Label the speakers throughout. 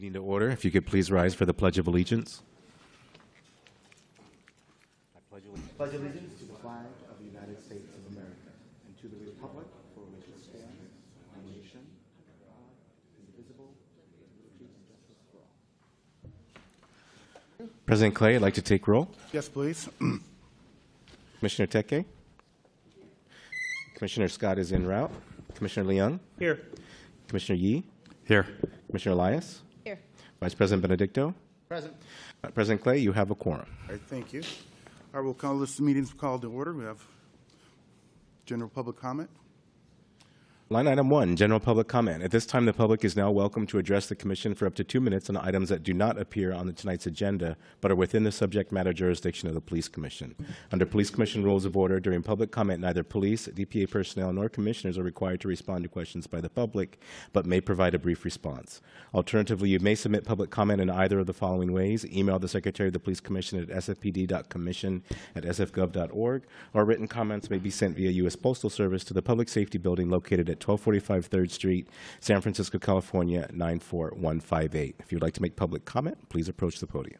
Speaker 1: Meeting to order. If you could please rise for the Pledge of Allegiance. I
Speaker 2: pledge allegiance to the flag of the United States of America and to the republic for which it stands, one nation, indivisible, with truth and justice for all.
Speaker 1: President Clay, I'd like to take roll.
Speaker 2: Yes, please.
Speaker 1: Commissioner Teke. Commissioner Scott is en route. Commissioner Leung.
Speaker 3: Here.
Speaker 1: Commissioner Yee.
Speaker 3: Here.
Speaker 1: Commissioner Elias.
Speaker 4: Here.
Speaker 1: Vice President Benedicto.
Speaker 2: Present.
Speaker 1: President Clay, you have a quorum.
Speaker 2: All right, thank you. All right, we'll call this meeting called to order. We have general public comment.
Speaker 1: Line item 1, general public comment. At this time, the public is now welcome to address the Commission for up to 2 minutes on items that do not appear on tonight's agenda, but are within the subject matter jurisdiction of the Police Commission. Under Police Commission Rules of Order, during public comment, neither police, DPA personnel, nor commissioners are required to respond to questions by the public, but may provide a brief response. Alternatively, you may submit public comment in either of the following ways: email the Secretary of the Police Commission at sfpd.commission@sfgov.org, or written comments may be sent via U.S. Postal Service to the Public Safety Building located at 1245 3rd Street, San Francisco, California, 94158. If you'd like to make public comment, please approach the podium.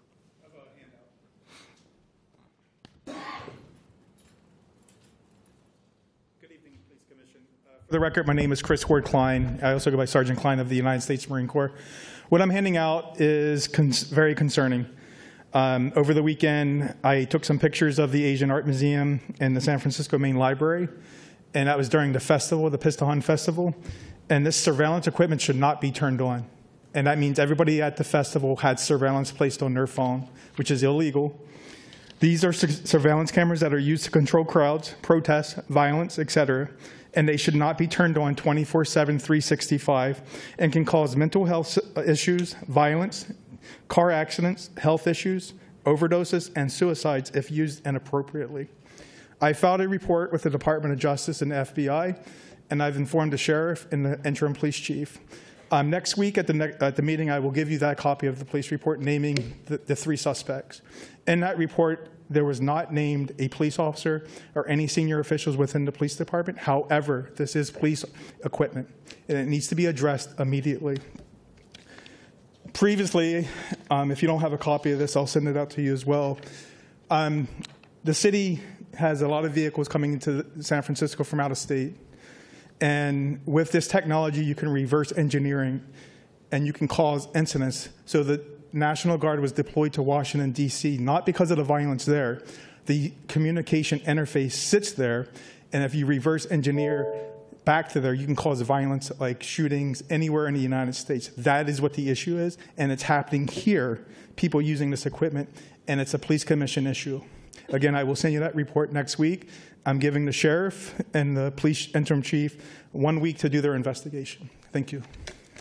Speaker 3: Good evening, Police Commission. For the record, my name is Chris Ward Klein. I also go by Sergeant Klein of the United States Marine Corps. What I'm handing out is very concerning. Over the weekend, I took some pictures of the Asian Art Museum and the San Francisco Main Library, and that was during the festival, the Pistahan Festival. And this surveillance equipment should not be turned on. And that means everybody at the festival had surveillance placed on their phone, which is illegal. These are surveillance cameras that are used to control crowds, protests, violence, etc. And they should not be turned on 24/7, 365, and can cause mental health issues, violence, car accidents, health issues, overdoses, and suicides if used inappropriately. I filed a report with the Department of Justice and the FBI, and I've informed the sheriff and the interim police chief. Next week at the meeting, I will give you that copy of the police report naming the 3 suspects. In that report, there was not named a police officer or any senior officials within the police department. However, this is police equipment, and it needs to be addressed immediately. Previously, if you don't have a copy of this, I'll send it out to you as well. The city has a lot of vehicles coming into San Francisco from out of state. And with this technology, you can reverse engineering and you can cause incidents. So the National Guard was deployed to Washington, D.C., not because of the violence there. The communication interface sits there, and if you reverse engineer back to there, you can cause violence like shootings anywhere in the United States. That is what the issue is, and it's happening here, people using this equipment, and it's a police commission issue. Again, I will send you that report next week. I'm giving the sheriff and the police interim chief 1 week to do their investigation. Thank you.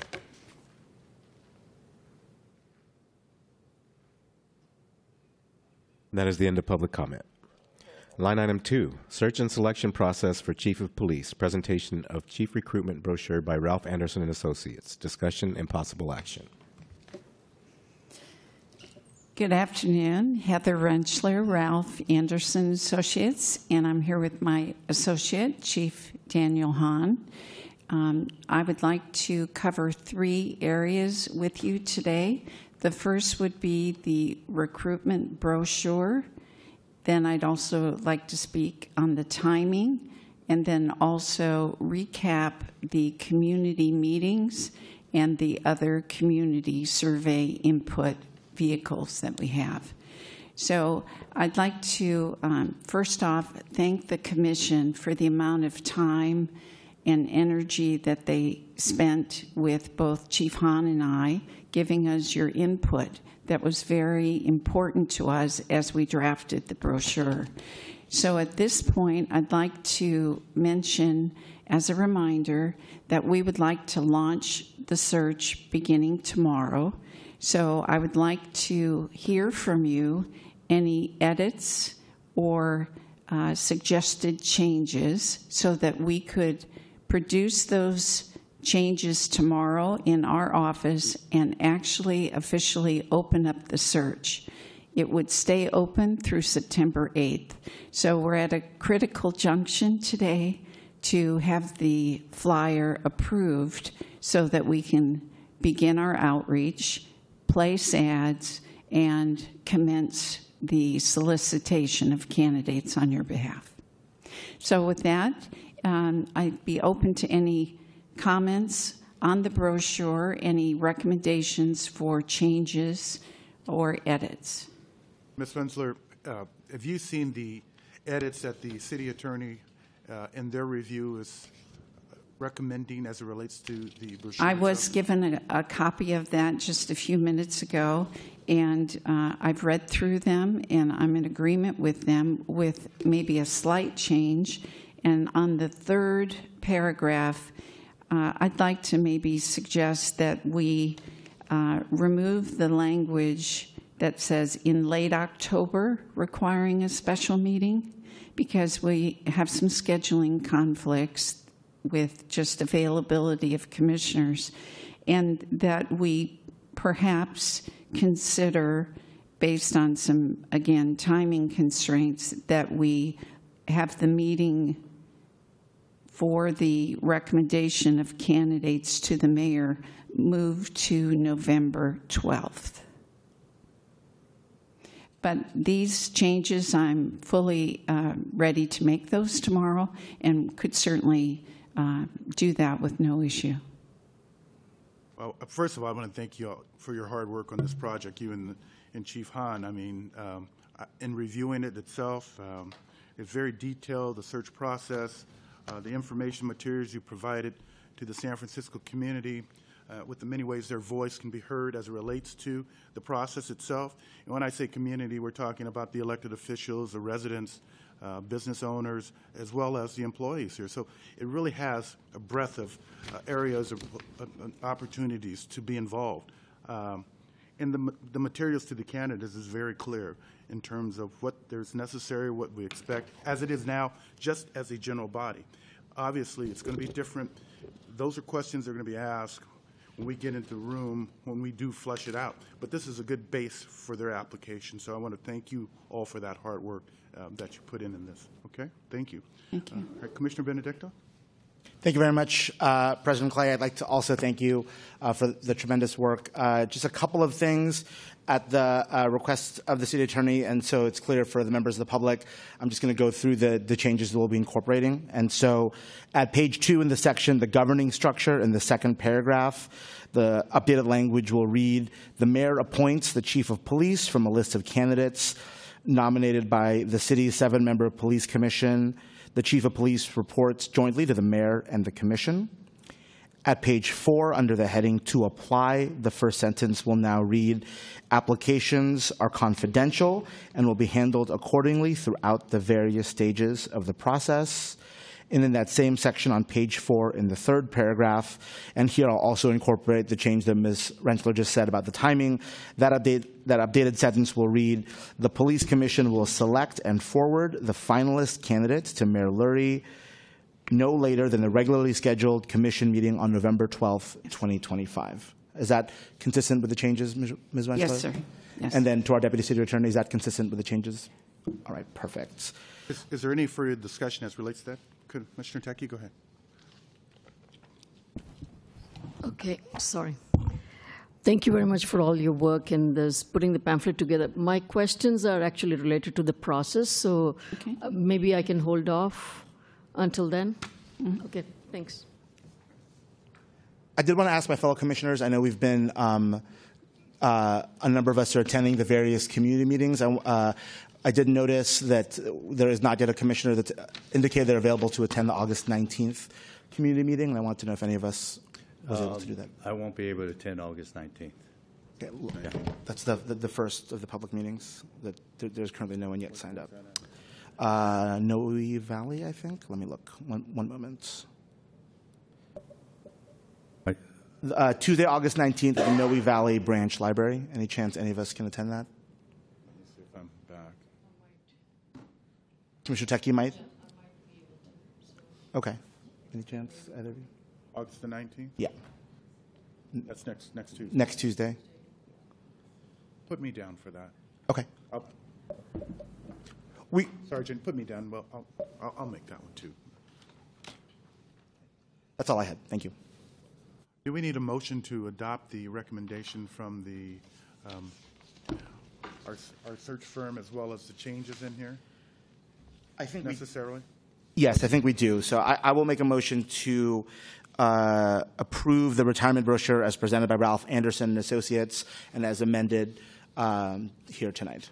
Speaker 1: That is the end of public comment. Line item 2, search and selection process for Chief of Police. Presentation of Chief Recruitment Brochure by Ralph Anderson and Associates. Discussion and possible action.
Speaker 4: Good afternoon. Heather Rentschler, Ralph Anderson Associates, and I'm here with my associate, Chief Daniel Hahn. I would like to cover 3 areas with you today. The first would be the recruitment brochure. Then I'd also like to speak on the timing, and then also recap the community meetings and the other community survey input vehicles that we have. So I'd like to, first off, thank the Commission for the amount of time and energy that they spent with both Chief Hahn and I, giving us your input. That was very important to us as we drafted the brochure. So at this point, I'd like to mention, as a reminder, that we would like to launch the search beginning tomorrow. So I would like to hear from you any edits or suggested changes so that we could produce those changes tomorrow in our office and actually officially open up the search. It would stay open through September 8th. So we're at a critical junction today to have the flyer approved so that we can begin our outreach place ads, and commence the solicitation of candidates on your behalf. So with that, I'd be open to any comments on the brochure, any recommendations for changes or edits.
Speaker 2: Ms. Rensler, have you seen the edits that the city attorney in their review is recommending as it relates to the brochure?
Speaker 4: I was given a copy of that just a few minutes ago, and I've read through them, and I'm in agreement with them with maybe a slight change. And on the third paragraph, I'd like to maybe suggest that we remove the language that says in late October requiring a special meeting, because we have some scheduling conflicts with just availability of commissioners, and that we perhaps consider, based on some, again, timing constraints, that we have the meeting for the recommendation of candidates to the mayor moved to November 12th. But these changes, I'm fully ready to make those tomorrow and could certainly do that with no issue.
Speaker 2: Well, first of all, I want to thank you all for your hard work on this project, you and Chief Hahn. I mean, in reviewing it itself, it's very detailed, the search process, the information materials you provided to the San Francisco community, with the many ways their voice can be heard as it relates to the process itself. And when I say community, we're talking about the elected officials, the residents, business owners, as well as the employees here. So it really has a breadth of areas of opportunities to be involved. And the materials to the candidates is very clear in terms of what there's necessary, what we expect, as it is now, just as a general body. Obviously, it's going to be different. Those are questions that are going to be asked when we get into the room, when we do flesh it out. But this is a good base for their application. So I want to thank you all for that hard work that you put in this. Okay? Thank you.
Speaker 4: Thank you.
Speaker 2: All right, Commissioner Benedicto?
Speaker 5: Thank you very much, President Clay. I'd like to also thank you for the tremendous work. Just a couple of things at the request of the city attorney, and so it's clear for the members of the public. I'm just going to go through the changes that we'll be incorporating. And so at page 2 in the section, the governing structure, in the second paragraph, the updated language will read, the mayor appoints the chief of police from a list of candidates nominated by the city's 7-member police commission. The chief of police reports jointly to the mayor and the commission. At page 4, under the heading to apply, the first sentence will now read, applications are confidential and will be handled accordingly throughout the various stages of the process. And in that same section on page 4 in the third paragraph, and here I'll also incorporate the change that Ms. Rensler just said about the timing. That updated sentence will read, the police commission will select and forward the finalist candidates to Mayor Lurie no later than the regularly scheduled commission meeting on November 12th, 2025. Is that consistent with the changes, Ms. Rensler?
Speaker 4: Yes, sir. Yes.
Speaker 5: And then to our Deputy City Attorney, is that consistent with the changes? All right, perfect.
Speaker 2: Is there any further discussion as relates to that? Commissioner Tecchi, go ahead.
Speaker 6: Okay, sorry. Thank you very much for all your work in this, putting the pamphlet together. My questions are actually related to the process, so
Speaker 4: Okay.
Speaker 6: Maybe I can hold off until then.
Speaker 4: Mm-hmm.
Speaker 6: Okay, thanks.
Speaker 5: I did want to ask my fellow commissioners, I know we've been, a number of us are attending the various community meetings. I did notice that there is not yet a commissioner that's indicated they're available to attend the August 19th community meeting, and I want to know if any of us was able to do that.
Speaker 7: I won't be able to attend August 19th.
Speaker 5: Okay, that's the first of the public meetings. That there's currently no one yet signed up. Noe Valley, I think. Let me look. One moment. Tuesday, August 19th at the Noe Valley Branch Library. Any chance any of us can attend that?
Speaker 2: Let me see if I'm back.
Speaker 5: Commissioner Tecchi might? Okay. Any chance, either of you?
Speaker 2: August the 19th?
Speaker 5: Yeah,
Speaker 2: That's next Tuesday.
Speaker 5: next Tuesday.
Speaker 2: Put me down for that.
Speaker 5: Okay.
Speaker 2: Sergeant, put me down. Well, I'll make that one too.
Speaker 5: That's all I had. Thank you.
Speaker 2: Do we need a motion to adopt the recommendation from the our search firm as well as the changes in here
Speaker 5: I think
Speaker 2: necessarily?
Speaker 5: Yes, I think we do. So I will make a motion to approve the retirement brochure as presented by Ralph Anderson and Associates and as amended here tonight.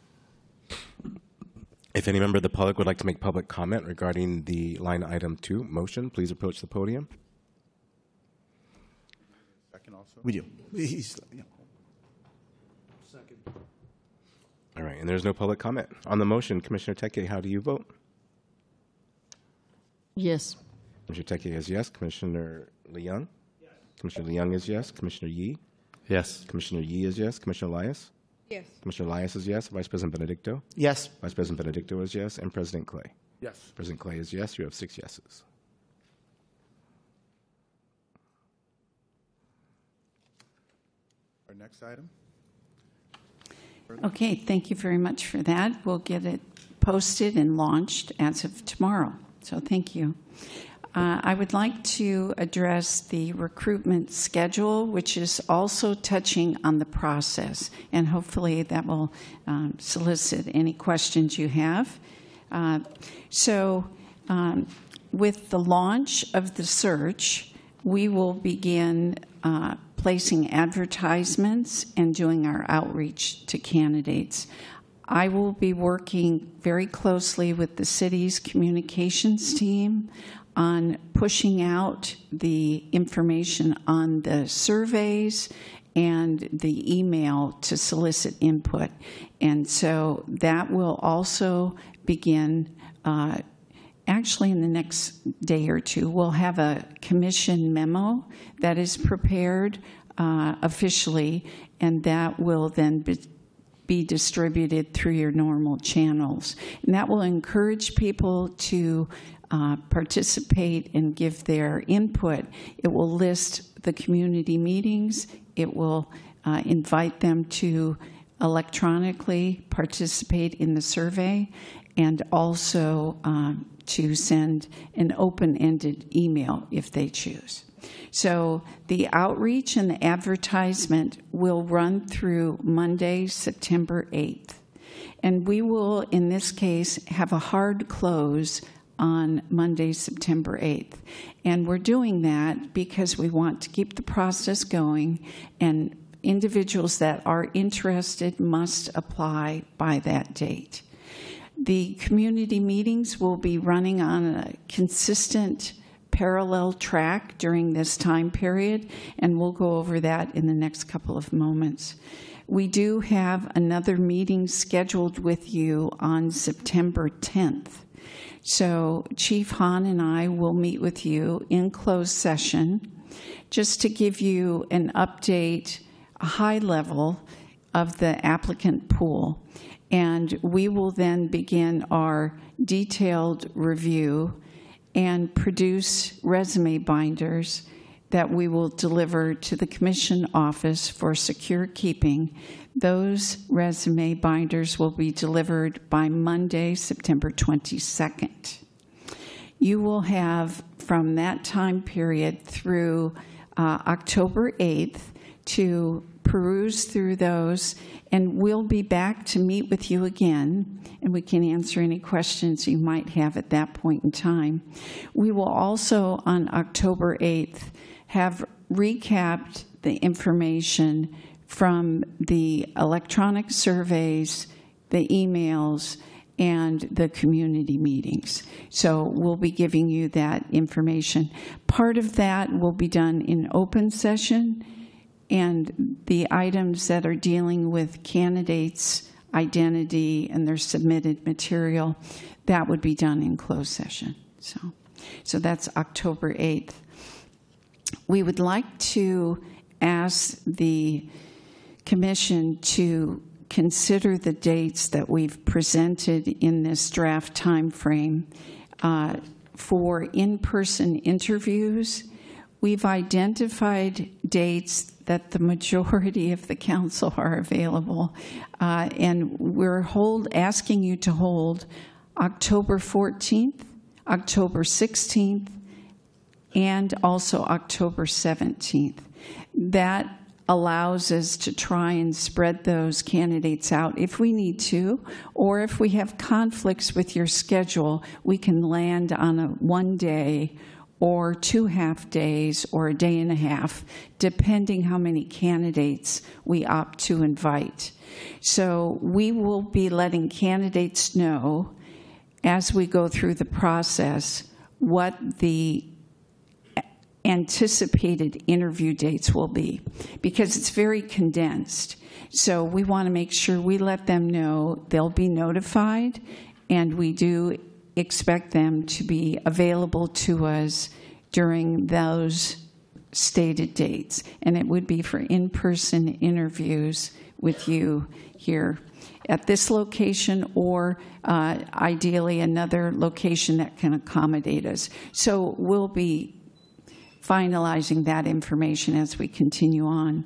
Speaker 1: If any member of the public would like to make public comment regarding the line item 2 motion, please approach the podium.
Speaker 2: Second also?
Speaker 5: We do.
Speaker 1: All right, and there's no public comment. On the motion, Commissioner Teke, how do you vote?
Speaker 6: Yes.
Speaker 1: Commissioner Teke is yes. Commissioner Leung? Yes. Commissioner Leung is yes. Commissioner Yee?
Speaker 7: Yes.
Speaker 1: Commissioner Yee is yes. Commissioner Elias?
Speaker 8: Yes.
Speaker 1: Commissioner Elias is yes. Vice President Benedicto?
Speaker 5: Yes.
Speaker 1: Vice President Benedicto is yes. And President Clay?
Speaker 2: Yes.
Speaker 1: President Clay is yes. You have 6 yeses.
Speaker 2: Our next item?
Speaker 4: Okay, thank you very much for that. We'll get it posted and launched as of tomorrow. So thank you. I would like to address the recruitment schedule, which is also touching on the process, and hopefully that will solicit any questions you have. With the launch of the search, we will begin placing advertisements and doing our outreach to candidates. I will be working very closely with the city's communications team on pushing out the information on the surveys and the email to solicit input. And so that will also begin actually in the next day or two. We'll have a commission memo that is prepared officially, and that will then be distributed through your normal channels. And that will encourage people to participate and give their input. It will list the community meetings. It will invite them to electronically participate in the survey, and also to send an open-ended email if they choose. So the outreach and the advertisement will run through Monday, September 8th. And we will, in this case, have a hard close on Monday, September 8th. And we're doing that because we want to keep the process going, and individuals that are interested must apply by that date. The community meetings will be running on a consistent parallel track during this time period, and we'll go over that in the next couple of moments. We do have another meeting scheduled with you on September 10th. So Chief Hahn and I will meet with you in closed session just to give you an update, a high level of the applicant pool. And we will then begin our detailed review and produce resume binders that we will deliver to the commission office for secure keeping. Those resume binders will be delivered by Monday, September 22nd. You will have from that time period through October 8th to peruse through those, and we'll be back to meet with you again, and we can answer any questions you might have at that point in time. We will also, on October 8th, have recapped the information from the electronic surveys, the emails, and the community meetings. So we'll be giving you that information. Part of that will be done in open session, and the items that are dealing with candidates' identity and their submitted material, that would be done in closed session. So that's October 8th. We would like to ask the commission to consider the dates that we've presented in this draft time frame for in-person interviews. We've identified dates that the majority of the council are available, and we're asking you to hold October 14th, October 16th, and also October 17th. That allows us to try and spread those candidates out if we need to, or if we have conflicts with your schedule, we can land on a 1 day or 2 half days or a day and a half, depending how many candidates we opt to invite. So we will be letting candidates know as we go through the process what the anticipated interview dates will be, because it's very condensed. So we want to make sure we let them know they'll be notified, and we do expect them to be available to us during those stated dates. And it would be for in-person interviews with you here at this location, or ideally another location that can accommodate us. So we'll be finalizing that information as we continue on.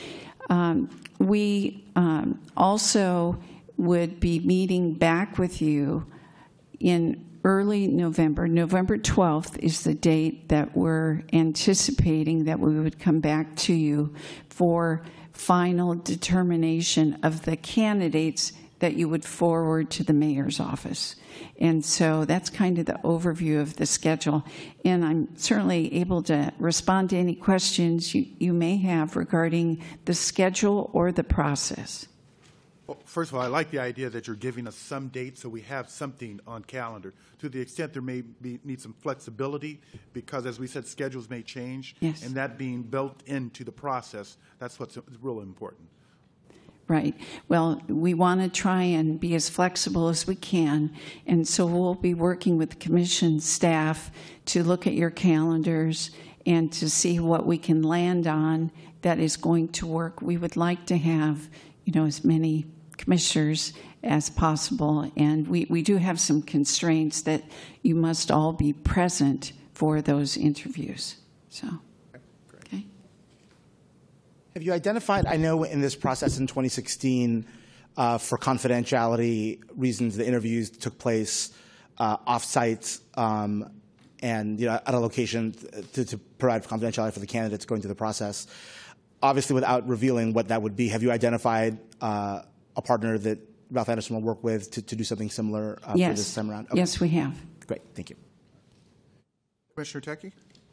Speaker 4: We also would be meeting back with you in early November. November 12th is the date that we're anticipating that we would come back to you for final determination of the candidates that you would forward to the mayor's office. And so that's kind of the overview of the schedule. And I'm certainly able to respond to any questions you may have regarding the schedule or the process.
Speaker 2: Well, first of all, I like the idea that you're giving us some dates so we have something on calendar. To the extent there may need some flexibility, because as we said, schedules may change.
Speaker 4: Yes.
Speaker 2: And that being built into the process, that's what's really important.
Speaker 4: Right. Well, we want to try and be as flexible as we can, and so we'll be working with the commission staff to look at your calendars and to see what we can land on that is going to work. We would like to have, as many commissioners as possible, and we do have some constraints that you must all be present for those interviews. So.
Speaker 5: Have you identified, I know in this process in 2016, for confidentiality reasons, the interviews took place off-site and at a location to provide confidentiality for the candidates going through the process. Obviously, without revealing what that would be, have you identified a partner that Ralph Anderson will work with to do something similar for this time around? Okay.
Speaker 4: Yes, we have.
Speaker 5: Great, thank you.
Speaker 2: Commissioner Tecchi?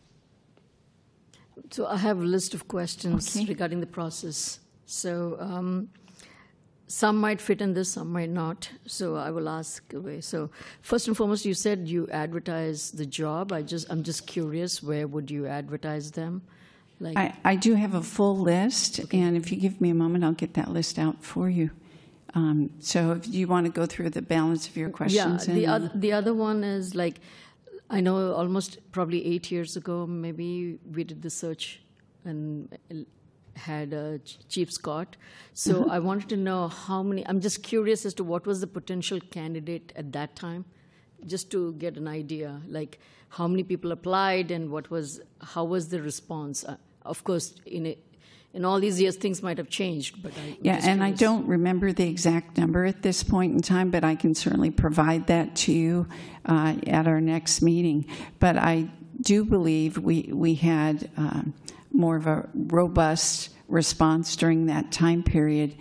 Speaker 6: So I have a list of questions regarding the process. So some might fit in this, some might not. So I will ask away. So first and foremost, you said you advertise the job. I'm just curious, where would you advertise them?
Speaker 4: I do have a full list, and if you give me a moment, I'll get that list out for you. So if you want to go through the balance of your questions.
Speaker 6: Yeah, the other one is I know almost probably 8 years ago, maybe we did the search and had Chief Scott. So I wanted to know how many, I'm just curious as to what was the potential candidate at that time, just to get an idea, how many people applied and how was the response? Of course, in all these years, things might have changed, but
Speaker 4: I don't remember the exact number at this point in time, but I can certainly provide that to you at our next meeting. But I do believe we had more of a robust response during that time period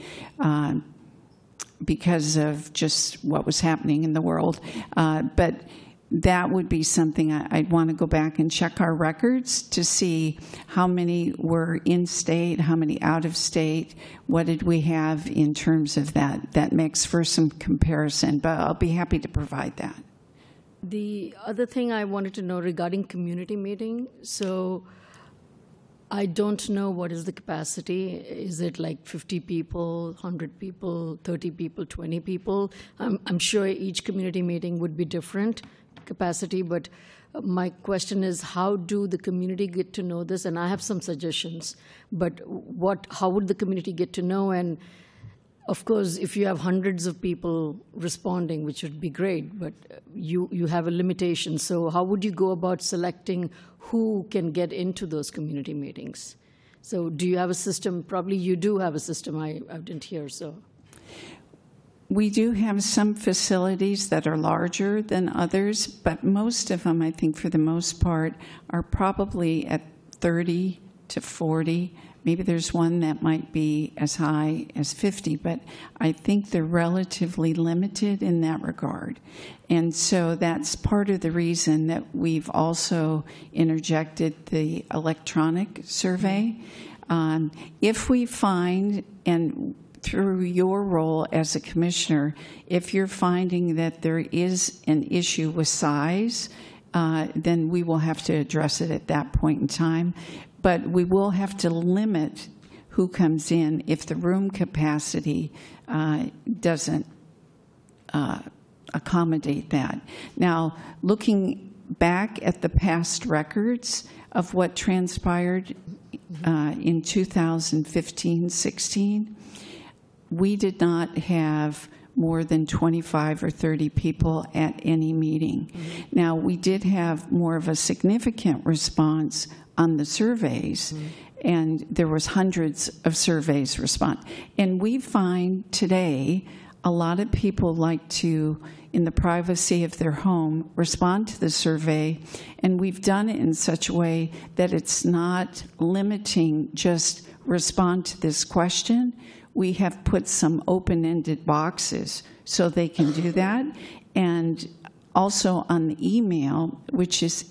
Speaker 4: because of just what was happening in the world. But that would be something I'd want to go back and check our records to see how many were in-state, how many out-of-state, what did we have in terms of that mix for some comparison. But I'll be happy to provide that.
Speaker 6: The other thing I wanted to know regarding community meeting, so I don't know what is the capacity. Is it 50 people, 100 people, 30 people, 20 people? I'm sure each community meeting would be different capacity, but my question is, how do the community get to know this? And I have some suggestions, but how would the community get to know? And of course, if you have hundreds of people responding, which would be great, but you have a limitation. So how would you go about selecting who can get into those community meetings? So do you have a system? Probably you do have a system. I didn't hear, so.
Speaker 4: We do have some facilities that are larger than others, but most of them, I think for the most part, are probably at 30 to 40 Maybe there's one that might be as high as 50, but I think they're relatively limited in that regard. And so that's part of the reason that we've also interjected the electronic survey. If we find, and through your role as a commissioner, if you're finding that there is an issue with size, then we will have to address it at that point in time. But we will have to limit who comes in if the room capacity doesn't accommodate that. Now, looking back at the past records of what transpired in 2015-16, we did not have more than 25 or 30 people at any meeting. Now, we did have more of a significant response on the surveys, and there was hundreds of surveys respond. And we find today a lot of people like to, in the privacy of their home, respond to the survey, and we've done it in such a way that it's not limiting just respond to this question. We have put some open-ended boxes so they can do that. And also on the email, which is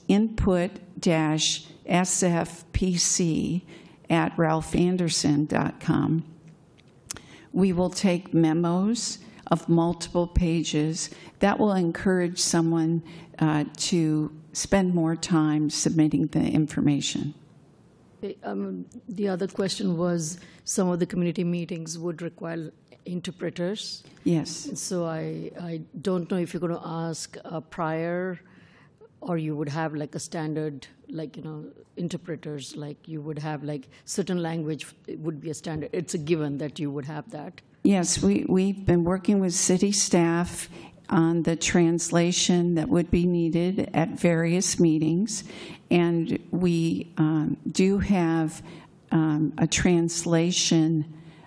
Speaker 4: input-sfpc@ralphanderson.com, we will take memos of multiple pages that will encourage someone to spend more time submitting the information.
Speaker 6: The other question was, some of the community meetings would require interpreters.
Speaker 4: Yes.
Speaker 6: So I don't know if you're going to ask prior, or you would have like a standard, like, interpreters, like you would have like certain language, it would be a standard. It's a given that you would have that.
Speaker 4: Yes, we've been working with city staff on the translation that would be needed at various meetings. And we do have a translation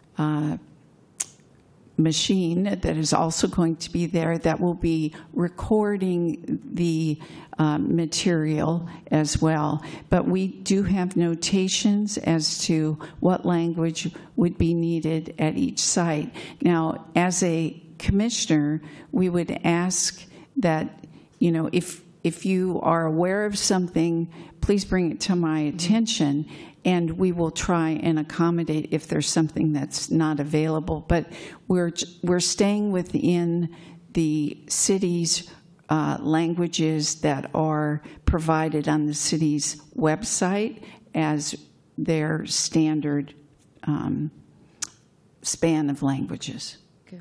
Speaker 4: machine that is also going to be there that will be recording the material as well. But we do have notations as to what language would be needed at each site. Now, as a commissioner, we would ask that, if you are aware of something, please bring it to my attention, and we will try and accommodate if there's something that's not available. But we're staying within the city's languages that are provided on the city's website as their standard span of languages.
Speaker 6: Okay.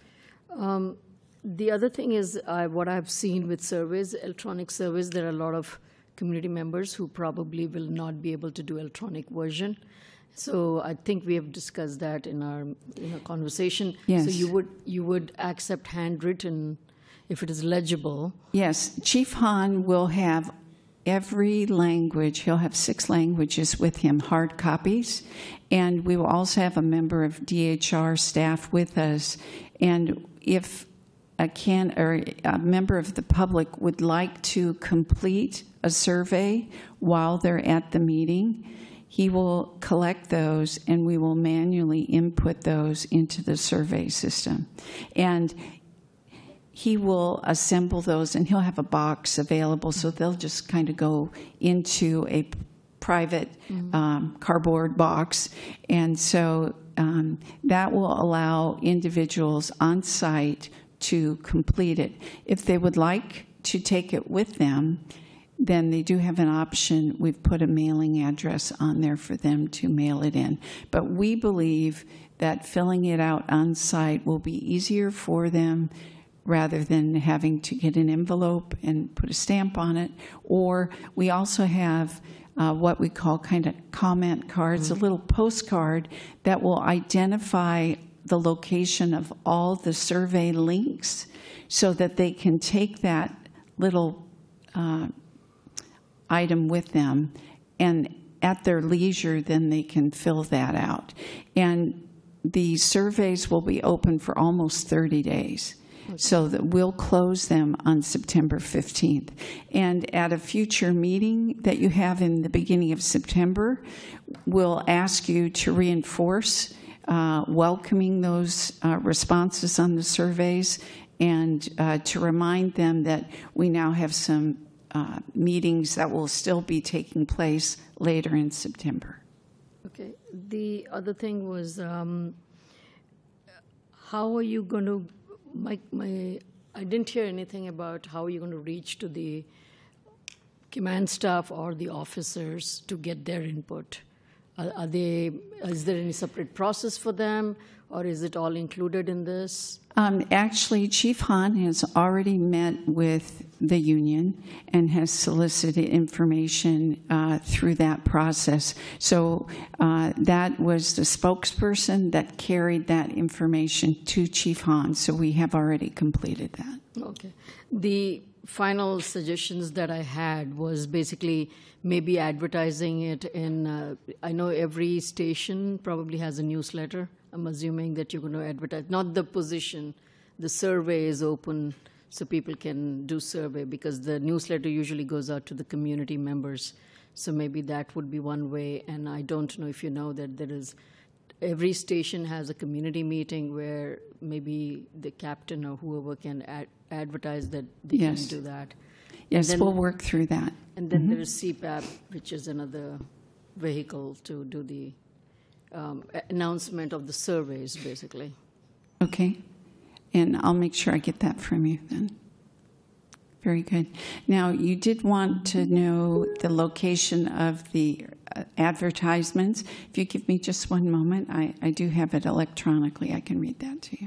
Speaker 6: The other thing is what I've seen with surveys, electronic surveys, there are a lot of community members who probably will not be able to do electronic version. So I think we have discussed that in our conversation.
Speaker 4: Yes.
Speaker 6: So you would accept handwritten if it is legible.
Speaker 4: Yes. Chief Hahn will have every language. He'll have 6 languages with him, hard copies. And we will also have a member of DHR staff with us. And if a member of the public would like to complete a survey while they're at the meeting, he will collect those and we will manually input those into the survey system. And he will assemble those, and he'll have a box available, so they'll just kind of go into a private cardboard box. And so that will allow individuals on site to complete it. If they would like to take it with them, then they do have an option. We've put a mailing address on there for them to mail it in. But we believe that filling it out on site will be easier for them rather than having to get an envelope and put a stamp on it. Or we also have what we call kind of comment cards, a little postcard that will identify the location of all the survey links so that they can take that little item with them, and at their leisure, then they can fill that out. And the surveys will be open for almost 30 days. So that we'll close them on September 15th. And at a future meeting that you have in the beginning of September, we'll ask you to reinforce welcoming those responses on the surveys and to remind them that we now have some meetings that will still be taking place later in September.
Speaker 6: Okay. The other thing was, how are you going to, I didn't hear anything about how you're going to reach to the command staff or the officers to get their input. Is there any separate process for them, or is it all included in this?
Speaker 4: Actually, Chief Hahn has already met with the union and has solicited information through that process. So that was the spokesperson that carried that information to Chief Hahn. So we have already completed that.
Speaker 6: Okay. The final suggestions that I had was basically maybe advertising it in, I know every station probably has a newsletter. I'm assuming that you're going to advertise, not the position, the survey is open so people can do survey, because the newsletter usually goes out to the community members. So maybe that would be one way. And I don't know if you know that there is, every station has a community meeting where maybe the captain or whoever can advertise that they
Speaker 4: Yes.
Speaker 6: can do that.
Speaker 4: Yes,
Speaker 6: Then-
Speaker 4: we'll work through that.
Speaker 6: And then there's CPAP, which is another vehicle to do the announcement of the surveys, basically.
Speaker 4: Okay. And I'll make sure I get that from you then. Very good. Now, you did want to know the location of the advertisements. If you give me just one moment, I do have it electronically. I can read that to you.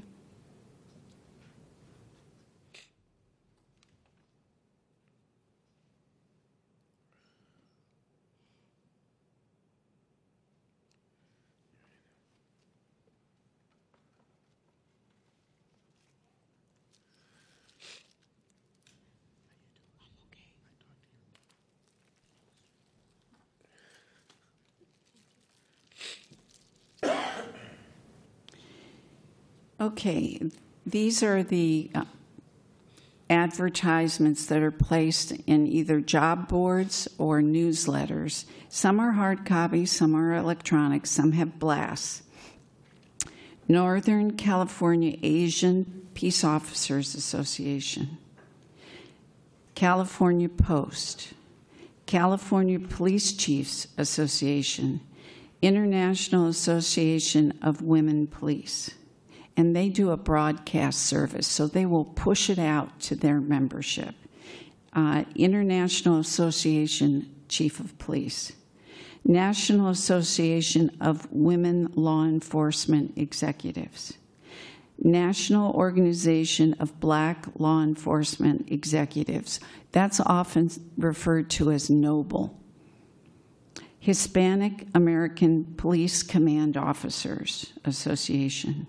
Speaker 4: Okay, these are the advertisements that are placed in either job boards or newsletters. Some are hard copies, some are electronic, some have blasts. Northern California Asian Peace Officers Association, California Post, California Police Chiefs Association, International Association of Women Police. And they do a broadcast service, so they will push it out to their membership. International Association Chief of Police, National Association of Women Law Enforcement Executives, National Organization of Black Law Enforcement Executives. That's often referred to as NOBLE. Hispanic American Police Command Officers Association,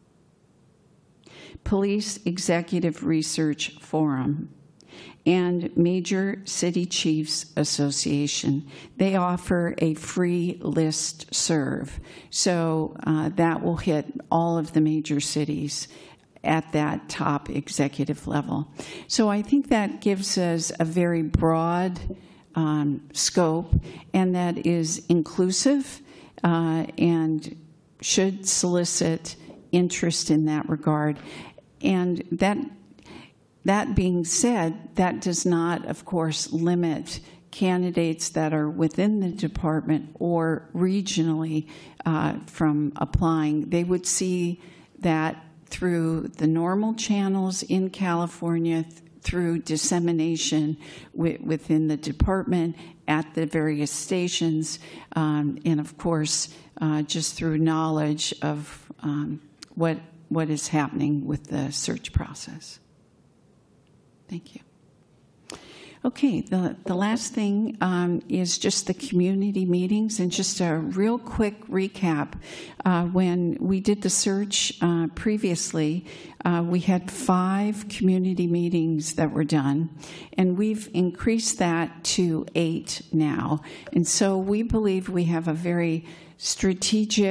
Speaker 4: Police Executive Research Forum, and Major City Chiefs Association. They offer a free list serve, so that will hit all of the major cities at that top executive level. So I think that gives us a very broad scope, and that is inclusive and should solicit interest in that regard. And that being said, that does not, of course, limit candidates that are within the department or regionally from applying. They would see that through the normal channels in California, through dissemination within the department, at the various stations, and of course, just through knowledge of what is happening with the search process. Thank you. Okay, the last thing is just the community meetings, and just a real quick recap. When we did the search previously, we had 5 community meetings that were done, and we've increased that to 8 now. And so we believe we have a very strategic,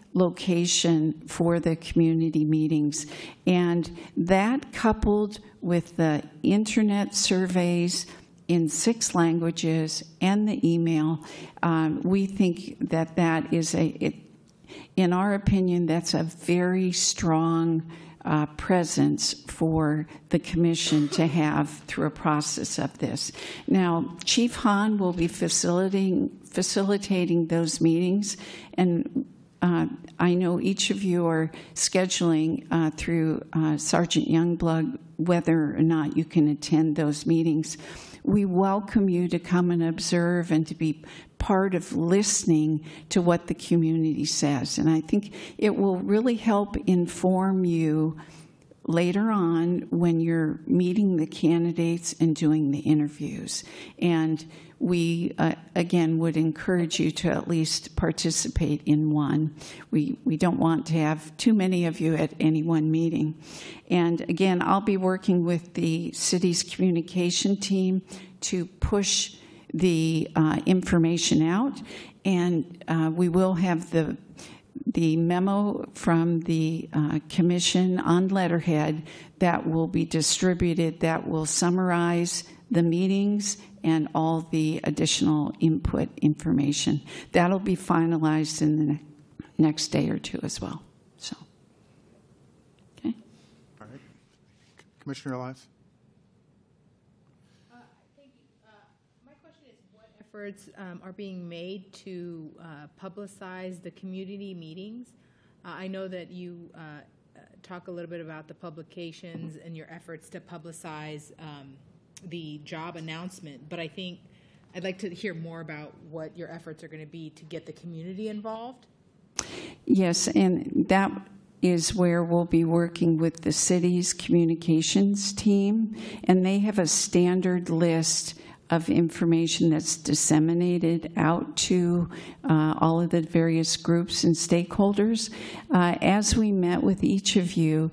Speaker 4: location for the community meetings. And that, coupled with the internet surveys in 6 languages and the email, we think that that is in our opinion, that's a very strong presence for the commission to have through a process of this. Now, Chief Hahn will be facilitating those meetings, and I know each of you are scheduling through Sergeant Youngblood whether or not you can attend those meetings. We welcome you to come and observe and to be part of listening to what the community says. And I think it will really help inform you later on when you're meeting the candidates and doing the interviews. And we, again, would encourage you to at least participate in one. We don't want to have too many of you at any one meeting. And again, I'll be working with the city's communication team to push the information out, and we will have the memo from the commission on letterhead that will be distributed that will summarize the meetings and all the additional input information. That'll be finalized in the next day or two as well. So, okay.
Speaker 2: All right. Commissioner Elias?
Speaker 8: Thank you. My question is, what efforts are being made to publicize the community meetings? I know that you talk a little bit about the publications and your efforts to publicize the job announcement, but I think I'd like to hear more about what your efforts are going to be to get the community involved.
Speaker 4: Yes, and that is where we'll be working with the city's communications team, and they have a standard list of information that's disseminated out to all of the various groups and stakeholders. As we met with each of you,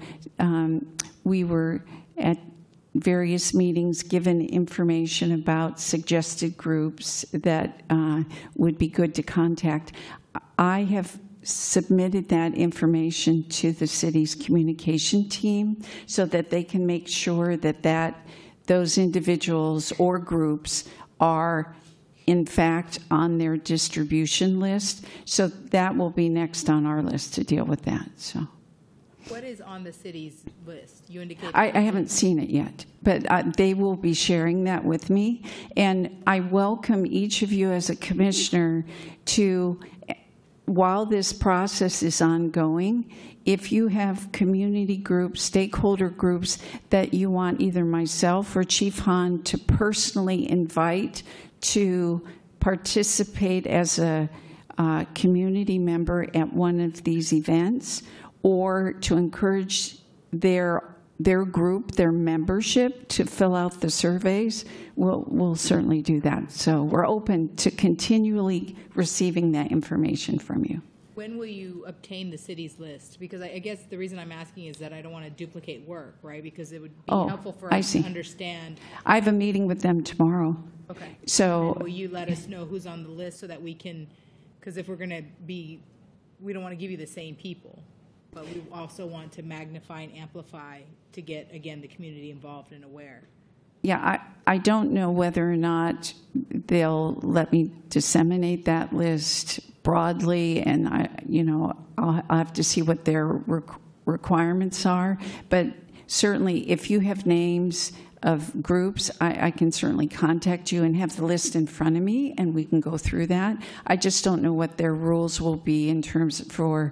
Speaker 4: we were at various meetings given information about suggested groups that would be good to contact. I have submitted that information to the city's communication team so that they can make sure that those individuals or groups are in fact on their distribution list. So that will be next on our list to deal with that. So.
Speaker 8: What is on the city's list? You indicated.
Speaker 4: I haven't seen it yet, but they will be sharing that with me. And I welcome each of you as a commissioner to, while this process is ongoing, if you have community groups, stakeholder groups that you want either myself or Chief Hahn to personally invite to participate as a community member at one of these events, or to encourage their group, their membership, to fill out the surveys, we'll certainly do that. So we're open to continually receiving that information from you.
Speaker 8: When will you obtain the city's list? Because I guess the reason I'm asking is that I don't want to duplicate work, right? Because it would be helpful for us to understand.
Speaker 4: I have a meeting with them tomorrow.
Speaker 8: Okay.
Speaker 4: So
Speaker 8: and will you let us know who's on the list so that we can, because if we're going to be, we don't want to give you the same people, but we also want to magnify and amplify to get, again, the community involved and aware.
Speaker 4: Yeah, I don't know whether or not they'll let me disseminate that list broadly, and I'll have to see what their requirements are. But certainly, if you have names of groups, I can certainly contact you and have the list in front of me, and we can go through that. I just don't know what their rules will be in terms for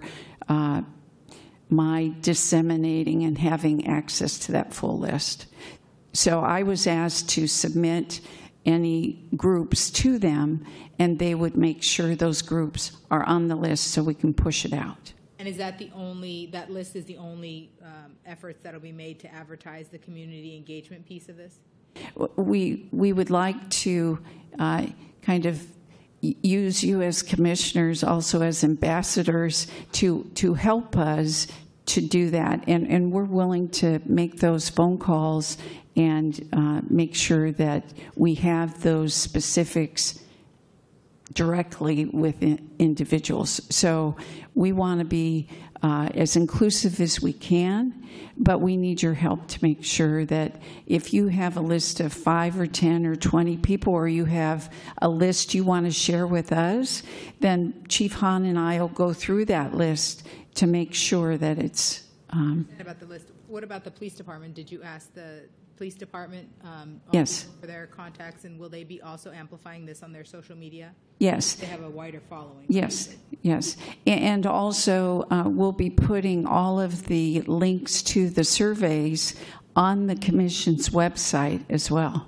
Speaker 4: my disseminating and having access to that full list. So I was asked to submit any groups to them, and they would make sure those groups are on the list so we can push it out.
Speaker 8: And is that that list is the only efforts that will be made to advertise the community engagement piece of this?
Speaker 4: We would like to kind of use you as commissioners, also as ambassadors, to help us to do that. And we're willing to make those phone calls and make sure that we have those specifics directly with individuals. So we want to be as inclusive as we can, but we need your help to make sure that if you have a list of 5 or 10 or 20 people, or you have a list you want to share with us, then Chief Hahn and I will go through that list to make sure that it's
Speaker 8: About the list, what about the police department? Did you ask the police department
Speaker 4: Yes.
Speaker 8: for their contacts, and will they be also amplifying this on their social media?
Speaker 4: yes.
Speaker 8: They have a wider following.
Speaker 4: Yes, yes. And also, we'll be putting all of the links to the surveys on the commission's website as well.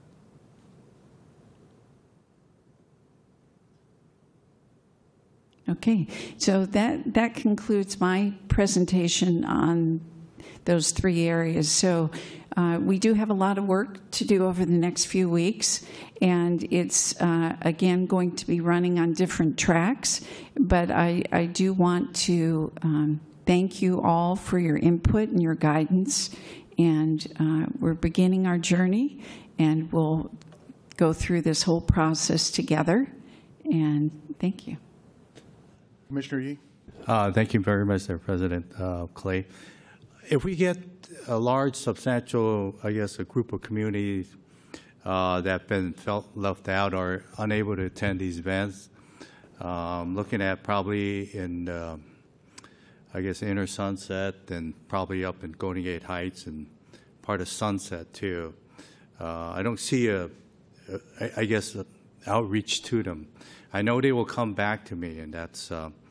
Speaker 4: Okay, so that concludes my presentation on those 3 areas. So we do have a lot of work to do over the next few weeks, and it's, again, going to be running on different tracks. But I do want to thank you all for your input and your guidance. And we're beginning our journey, and we'll go through this whole process together. And thank you.
Speaker 2: Commissioner Yee?
Speaker 7: Thank you very much, there, President Clay. If we get a large, substantial, I guess, a group of communities that have been felt left out or unable to attend these events, looking at probably in, I guess, Inner Sunset and probably up in Golden Gate Heights and part of Sunset, too. I don't see I guess, outreach to them. I know they will come back to me, and that's,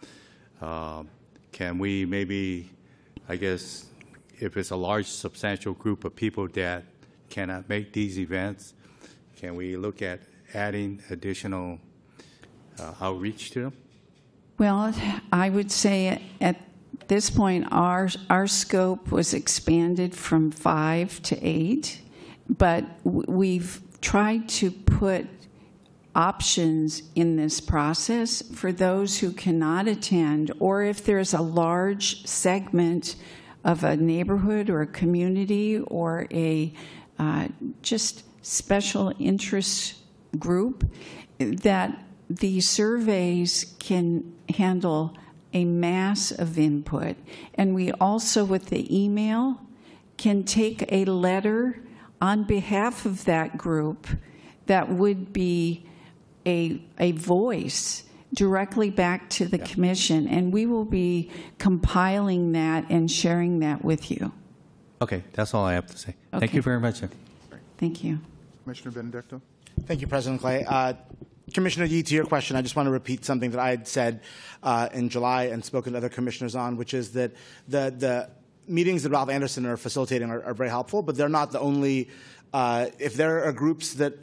Speaker 7: can we maybe, I guess, if it's a large, substantial group of people that cannot make these events, can we look at adding additional outreach to them?
Speaker 4: Well, I would say at this point, our scope was expanded from 5 to 8, but we've tried to put options in this process for those who cannot attend, or if there's a large segment of a neighborhood or a community or a just special interest group, that the surveys can handle a mass of input. And we also, with the email, can take a letter on behalf of that group that would be a voice directly back to the commission, and we will be compiling that and sharing that with you.
Speaker 7: Okay, that's all I have to say.
Speaker 4: Okay.
Speaker 7: Thank you very much, sir.
Speaker 4: Thank you.
Speaker 2: Commissioner Benedicto?
Speaker 5: Thank you, President Clay. Commissioner Yee, to your question, I just want to repeat something that I had said in July and spoken to other commissioners on, which is that the meetings that Ralph Anderson are facilitating are very helpful, but they're not the only. If there are groups that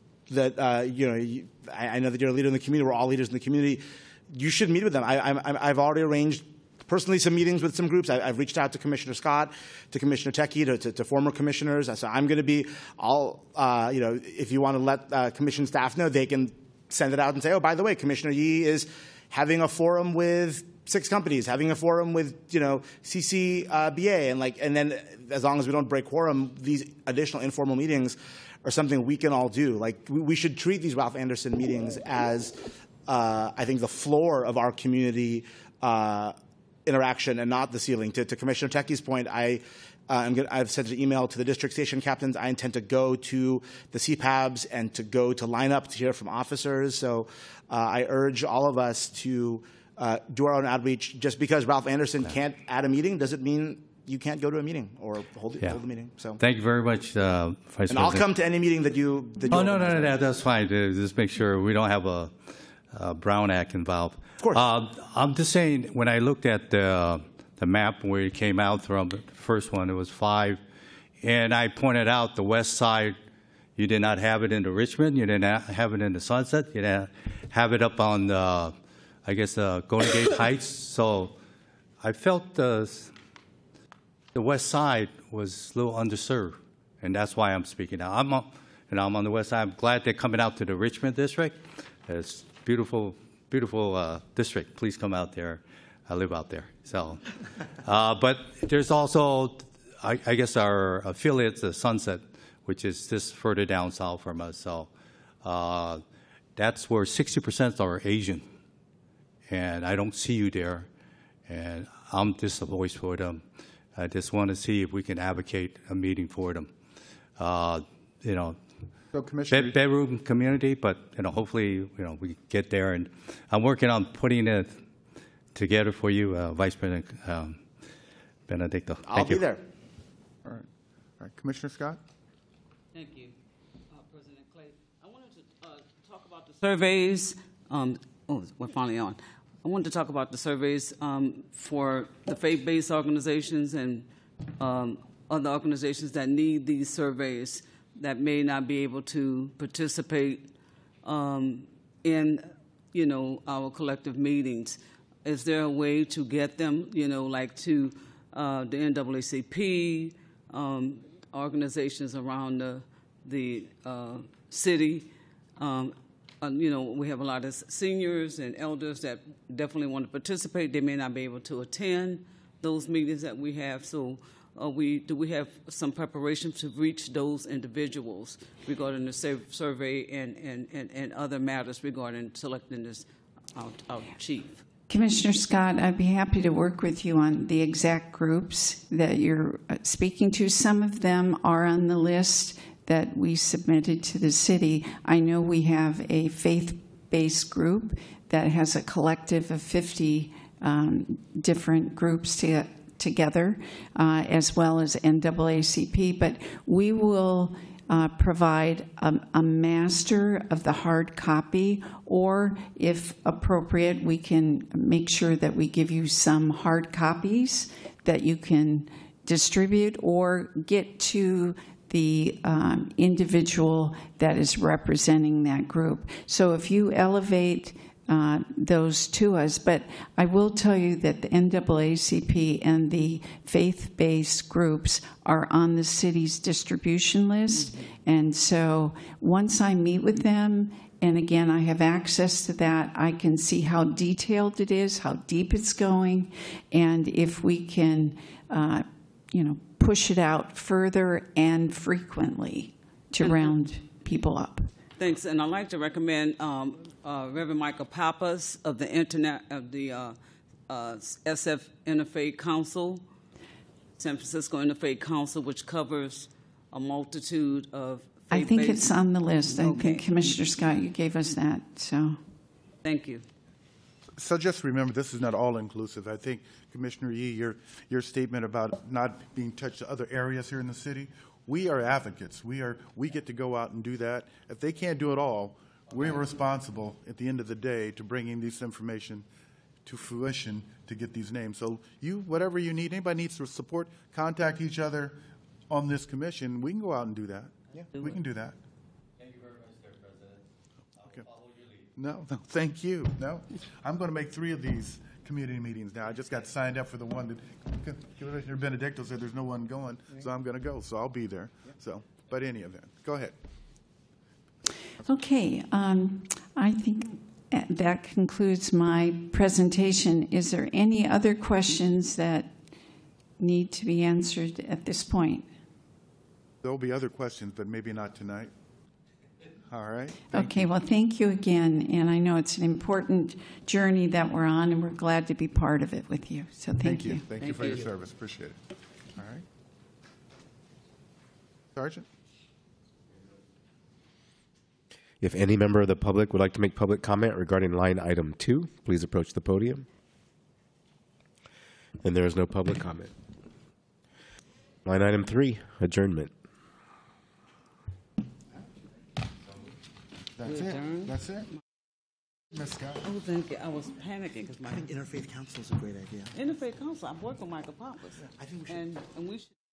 Speaker 5: I know that you're a leader in the community. We're all leaders in the community. You should meet with them. I've already arranged personally some meetings with some groups. I've reached out to Commissioner Scott, to Commissioner Tekke, to former commissioners. So I'm going to be if you want to let commission staff know, they can send it out and say, oh, by the way, Commissioner Yee is having a forum with 6 companies, having a forum with CCBA, and then as long as we don't break quorum, these additional informal meetings are something we can all do. Like, we should treat these Ralph Anderson meetings as, I think, the floor of our community interaction and not the ceiling. To Commissioner Tekke's point, I've sent an email to the district station captains. I intend to go to the CPABs and to go to line up to hear from officers. So I urge all of us to do our own outreach. Just because Ralph Anderson can't add a meeting doesn't mean you can't go to a meeting or hold the meeting. So
Speaker 7: thank you very much, Vice President.
Speaker 5: And I'll come to any meeting that you.
Speaker 7: No, that's fine. Just make sure we don't have a Brown Act involved.
Speaker 5: Of course.
Speaker 7: I'm just saying, when I looked at the map where it came out from, the first one, it was 5, and I pointed out the west side, you did not have it in the Richmond, you didn't have it in the Sunset, you didn't have it up on the, I guess, Golden Gate Heights. So I felt the west side was a little underserved, and that's why I'm speaking now. I'm on the west side. I'm glad they're coming out to the Richmond district. It's beautiful, beautiful district. Please come out there. I live out there. So, but there's also, I guess, our affiliates, the Sunset, which is just further down south from us. So, that's where 60% are Asian. And I don't see you there. And I'm just a voice for them. I just want to see if we can advocate a meeting for them.
Speaker 2: So Commissioner,
Speaker 7: Bedroom community, but hopefully we get there. And I'm working on putting it together for you, Vice President Benedicto.
Speaker 5: I'll
Speaker 7: Thank
Speaker 5: be
Speaker 7: you.
Speaker 5: there.
Speaker 2: all right, Commissioner Scott?
Speaker 9: Thank you, President Clay. I wanted to talk about the surveys. We're finally on. I wanted to talk about the surveys for the faith-based organizations and other organizations that need these surveys that may not be able to participate in, our collective meetings. Is there a way to get them, like to the NAACP, organizations around the city? We have a lot of seniors and elders that definitely want to participate. They may not be able to attend those meetings that we have. So do we have some preparation to reach those individuals regarding the survey and other matters regarding selecting this our chief?
Speaker 4: Commissioner Scott, I'd be happy to work with you on the exact groups that you're speaking to. Some of them are on the list that we submitted to the city. I know we have a faith-based group that has a collective of 50 different groups together, as well as NAACP, but we will provide a master of the hard copy, or if appropriate, we can make sure that we give you some hard copies that you can distribute or get to the individual that is representing that group. So if you elevate those to us, but I will tell you that the NAACP and the faith-based groups are on the city's distribution list. And so once I meet with them, and again, I have access to that, I can see how detailed it is, how deep it's going, and if we can, push it out further and frequently to round people up.
Speaker 9: Thanks, and I'd like to recommend Reverend Michael Pappas of the SF Interfaith Council, San Francisco Interfaith Council, which covers a multitude of
Speaker 4: I think
Speaker 9: faith-based-
Speaker 4: it's on the list. I
Speaker 9: Okay.
Speaker 4: think, Commissioner Scott, you gave us that, so.
Speaker 9: Thank you.
Speaker 2: So just remember, this is not all-inclusive. I think, Commissioner Yee, your statement about not being touched to other areas here in the city, we are advocates. We get to go out and do that. If they can't do it all, we're responsible at the end of the day to bringing this information to fruition to get these names. So whatever you need, anybody needs to support, contact each other on this commission. We can go out and do that. Yeah, we can do that.
Speaker 7: Thank you very much, Mr. President.
Speaker 2: Okay.
Speaker 7: Follow your lead.
Speaker 2: No, thank you. No, I'm going to make 3 of these community meetings now. I just got signed up for the one that Commissioner Benedicto said there's no one going, so I'm going to go. So I'll be there. So, but any of that, go ahead.
Speaker 4: Okay, I think that concludes my presentation. Is there any other questions that need to be answered at this point?
Speaker 2: There'll be other questions, but maybe not tonight. All right.
Speaker 4: Okay, well, thank you again, and I know it's an important journey that we're on, and we're glad to be part of it with you, so thank you.
Speaker 2: Thank you for your service. Appreciate it. All right. Sergeant?
Speaker 1: If any member of the public would like to make public comment regarding line item 2, please approach the podium. And there is no public comment. Line item 3, adjournment.
Speaker 2: That's it. That's it. Ms. Scott?
Speaker 9: Oh, thank you. I was panicking because my
Speaker 5: Interfaith Council is a great idea.
Speaker 9: Interfaith Council, I've worked with Michael Pappas.
Speaker 5: I think we should.
Speaker 9: And we should.